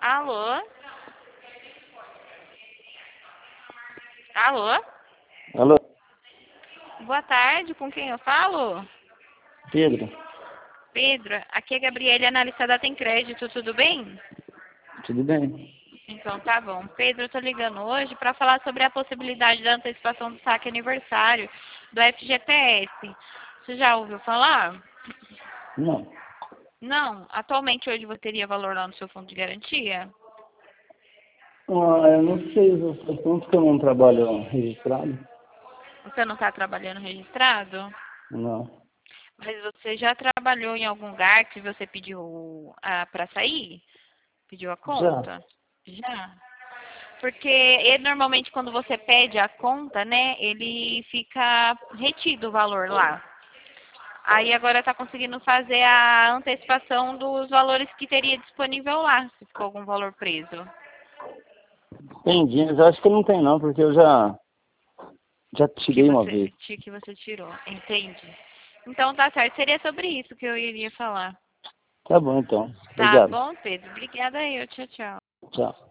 Alô? Alô? Alô, Boa tarde, com quem eu falo? Pedro, Pedro, aqui é a Gabriele, analista da Tem Crédito, tudo bem? tudo bem? Então tá bom. Pedro, eu tô ligando hoje para falar sobre a possibilidade da antecipação do saque aniversário do FGTS. Você já ouviu falar? Não. Não. Atualmente hoje você teria valor lá no seu fundo de garantia? Eu não sei, faz tanto que eu não trabalho registrado. Você não está trabalhando registrado? Não. Mas você já trabalhou em algum lugar que você pediu para sair? Pediu a Já? conta? Já. Porque normalmente quando você pede a conta, né, ele fica retido o valor lá. Aí agora está conseguindo fazer a antecipação dos valores que teria disponível lá, se ficou algum valor preso. Entendi, mas eu acho que não tem não, porque eu já tirei uma vez. Que você tirou, entende? Então tá certo, seria sobre isso que eu iria falar. Tá bom então. Tá Obrigado. bom, Pedro? Obrigada eu, tchau, tchau. Tchau.